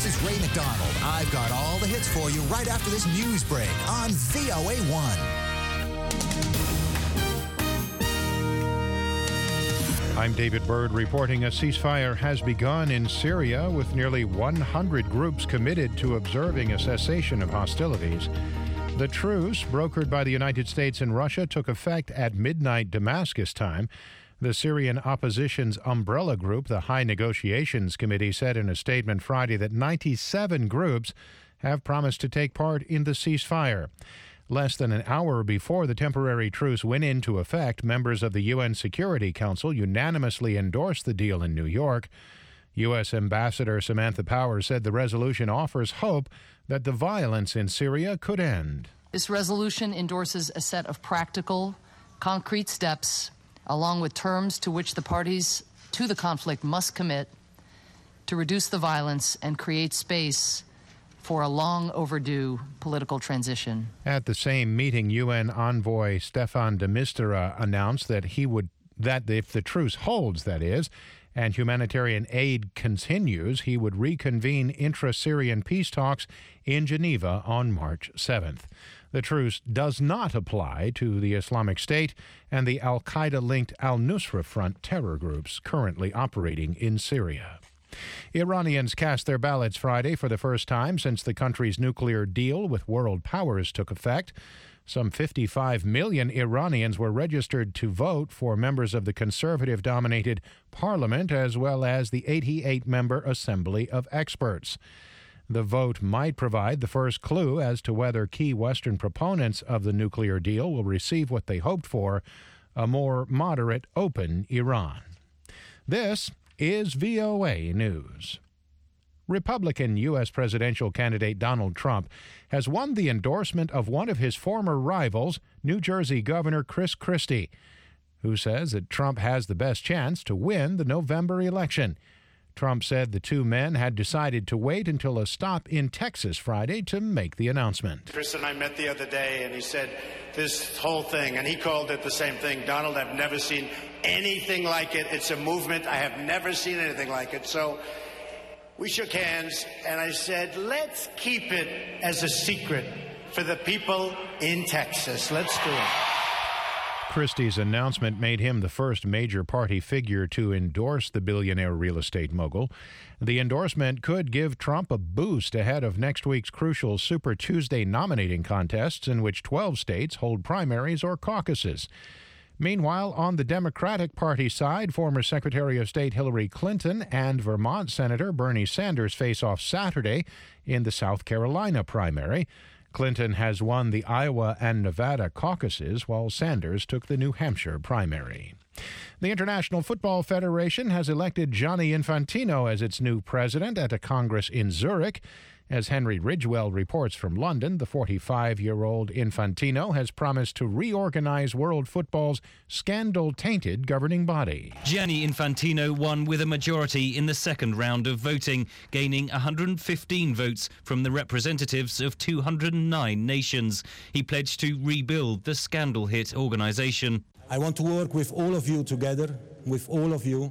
This is Ray McDonald. I've got all the hits for you right after this news break on VOA1. I'm David Byrd reporting a ceasefire has begun in Syria with nearly 100 groups committed to observing a cessation of hostilities. The truce, brokered by the United States and Russia, took effect at midnight Damascus time. The Syrian opposition's umbrella group, the High Negotiations Committee, said in a statement Friday that 97 groups have promised to take part in the ceasefire. Less than an hour before the temporary truce went into effect, members of the UN Security Council unanimously endorsed the deal in New York. U.S. Ambassador Samantha Power said the resolution offers hope that the violence in Syria could end. This resolution endorses a set of practical, concrete steps, along with terms to which the parties to the conflict must commit to reduce the violence and create space for a long overdue political transition. At the same meeting, UN envoy Staffan de Mistura announced that if the truce holds, that is, and humanitarian aid continues, he would reconvene intra-Syrian peace talks in Geneva on March 7th. The truce does not apply to the Islamic State and the al-Qaeda-linked al-Nusra Front terror groups currently operating in Syria. Iranians cast their ballots Friday for the first time since the country's nuclear deal with world powers took effect. Some 55 million Iranians were registered to vote for members of the conservative-dominated parliament as well as the 88-member Assembly of Experts. The vote might provide the first clue as to whether key Western proponents of the nuclear deal will receive what they hoped for, a more moderate, open Iran. This is VOA News. Republican U.S. presidential candidate Donald Trump has won the endorsement of one of his former rivals, New Jersey Governor Chris Christie, who says that Trump has the best chance to win the November election. Trump said the two men had decided to wait until a stop in Texas Friday to make the announcement. Chris and I met the other day, and he said this whole thing, and he called it the same thing. Donald, I've never seen anything like it. It's a movement. I have never seen anything like it. So we shook hands, and I said, let's keep it as a secret for the people in Texas. Let's do it. Christie's announcement made him the first major party figure to endorse the billionaire real estate mogul. The endorsement could give Trump a boost ahead of next week's crucial Super Tuesday nominating contests in which 12 states hold primaries or caucuses. Meanwhile, on the Democratic Party side, former Secretary of State Hillary Clinton and Vermont Senator Bernie Sanders face off Saturday in the South Carolina primary. Clinton has won the Iowa and Nevada caucuses, while Sanders took the New Hampshire primary. The International Football Federation has elected Gianni Infantino as its new president at a congress in Zurich. As Henry Ridgewell reports from London, the 45-year-old Infantino has promised to reorganize world football's scandal-tainted governing body. Gianni Infantino won with a majority in the second round of voting, gaining 115 votes from the representatives of 209 nations. He pledged to rebuild the scandal-hit organization. I want to work with all of you together, with all of you,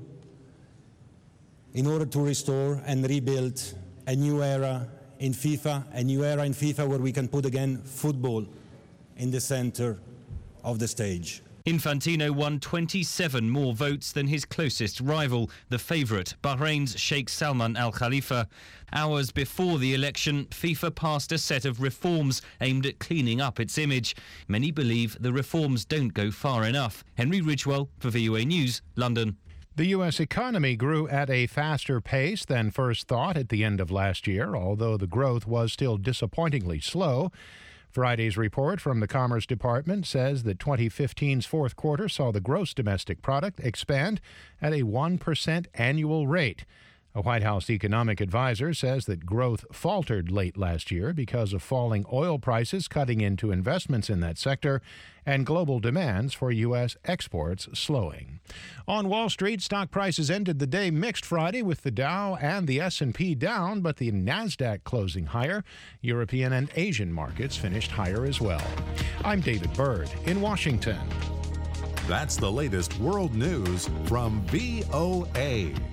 in order to restore and rebuild a new era in FIFA, a new era in FIFA where we can put again football in the center of the stage. Infantino won 27 more votes than his closest rival, the favourite, Bahrain's Sheikh Salman Al Khalifa. Hours before the election, FIFA passed a set of reforms aimed at cleaning up its image. Many believe the reforms don't go far enough. Henry Ridgewell for VOA News, London. The U.S. economy grew at a faster pace than first thought at the end of last year, although the growth was still disappointingly slow. Friday's report from the Commerce Department says that 2015's fourth quarter saw the gross domestic product expand at a 1% annual rate. A White House economic advisor says that growth faltered late last year because of falling oil prices cutting into investments in that sector and global demands for U.S. exports slowing. On Wall Street, stock prices ended the day mixed Friday with the Dow and the S&P down, but the Nasdaq closing higher. European and Asian markets finished higher as well. I'm David Byrd in Washington. That's the latest world news from VOA.